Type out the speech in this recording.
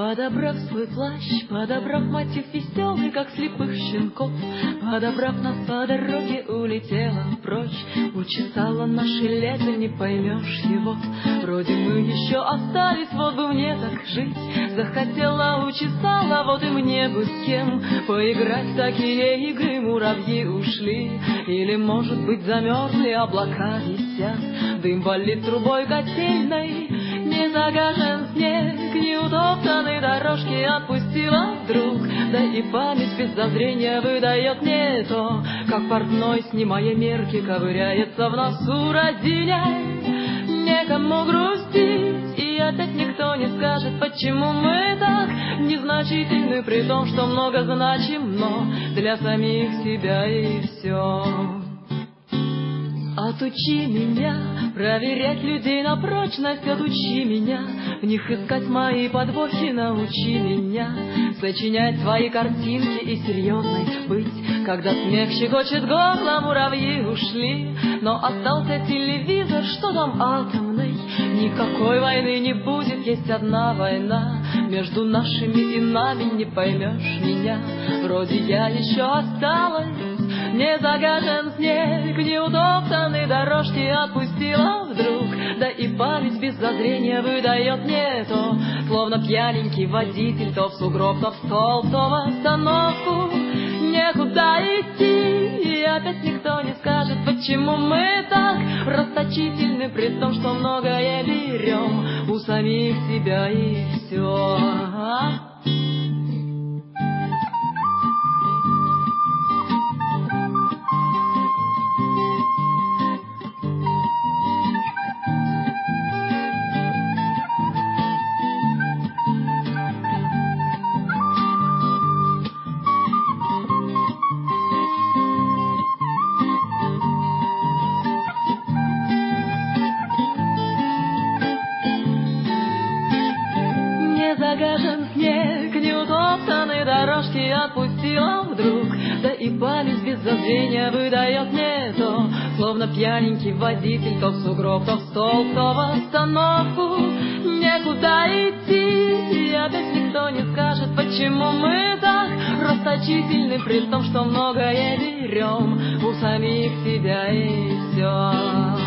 Подобрав свой плащ, подобрав мотив веселый, как слепых щенков, подобрав нас по дороге, улетела прочь. Учесала наши лето, не поймешь его. Вроде мы еще остались, вот бы мне так жить. Захотела, учесала, вот и мне бы с кем поиграть в такие игры. Муравьи ушли, или, может быть, замерзли, облака висят. Дым валит трубой котельной, не загажен снег, не утоптаны дорожки отпустила вдруг. Да и память без зазрения выдает мне то, как портной, снимая мерки, ковыряется в носу, разиняй. Некому грустить, и опять никто не скажет, почему мы так незначительны, при том, что много значим, но для самих себя и все. Отучи меня проверять людей на прочность, отучи меня в них искать мои подвохи, научи меня сочинять свои картинки и серьезной быть. Когда смех щекочет горло, муравьи ушли, но остался телевизор, что там атомный. Никакой войны не будет, есть одна война между нашими и нами, не поймешь меня. Вроде я еще осталась, не загажен снег, не утоптаны дорожки отпустила вдруг. Да и память без зазрения выдает мне то, словно пьяненький водитель, то в сугроб, то в столб, то в остановку. Некуда идти, и опять никто не скажет, почему мы так расточительны, при том, что многое берем у самих себя и все. Загажен снег, не утоптаны дорожки отпустила вдруг. Да и память без зазрения выдает мне то, словно пьяненький водитель, то в сугроб, то в столб, то в остановку. Некуда идти, и опять никто не скажет, почему мы так расточительны, при том, что многое берем у самих себя и все.